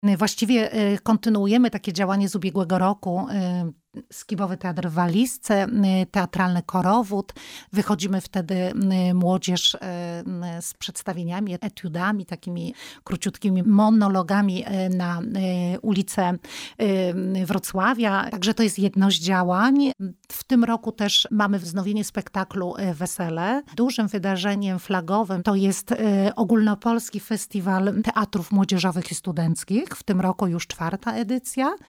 Właściwie kontynuujemy takie działanie z ubiegłego roku. Skibowy Teatr w Walizce, teatralny Korowód. Wychodzimy wtedy młodzież z przedstawieniami, etiudami, takimi króciutkimi monologami na ulicę Wrocławia. Także to jest jedno z działań. W tym roku też mamy wznowienie spektaklu Wesele. Dużym wydarzeniem flagowym to jest Ogólnopolski Festiwal Teatrów Młodzieżowych i Studenckich. W tym roku już 4. edycja.